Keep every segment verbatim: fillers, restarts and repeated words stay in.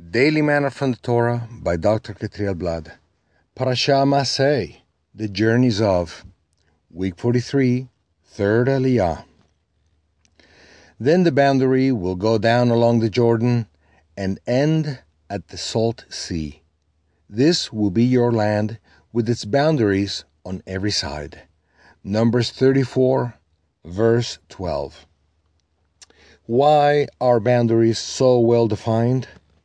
Daily Manna from the Torah by Doctor Ketriel Blad. Parashah Maseh, the journeys of week forty-three, third Aliyah. Then the boundary will go down along the Jordan and end at the Salt Sea. This will be your land with its boundaries on every side. Numbers thirty-four, verse twelve. Why are boundaries so well defined?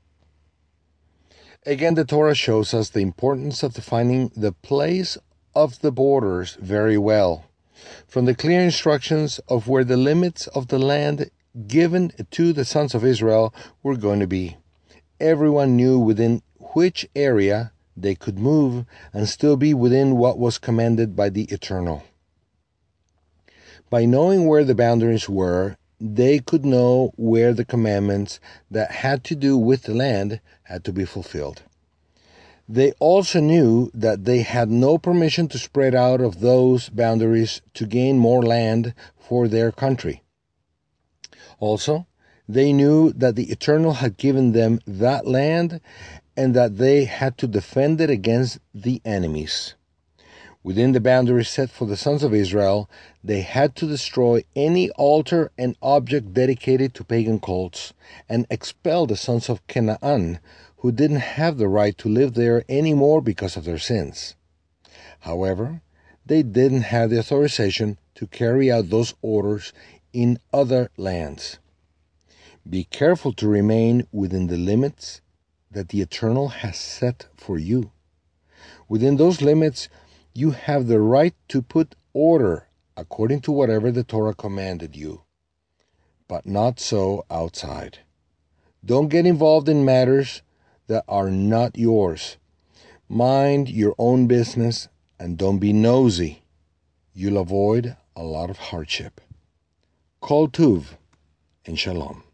Again, the Torah shows us the importance of defining the place of the borders very well. From the clear instructions of where the limits of the land given to the sons of Israel were going to be, everyone knew within which area they could move and still be within what was commanded by the Eternal. By knowing where the boundaries were, they could know where the commandments that had to do with the land had to be fulfilled. They also knew that they had no permission to spread out of those boundaries to gain more land for their country. Also, they knew that the Eternal had given them that land and that they had to defend it against the enemies. Within the boundaries set for the sons of Israel, they had to destroy any altar and object dedicated to pagan cults and expel the sons of Canaan, who didn't have the right to live there anymore because of their sins. However, they didn't have the authorization to carry out those orders in other lands. Be careful to remain within the limits that the Eternal has set for you. Within those limits, you have the right to put order according to whatever the Torah commanded you, but not so outside. Don't get involved in matters that are not yours. Mind your own business and don't be nosy. You'll avoid a lot of hardship. Kol Tuv and Shalom.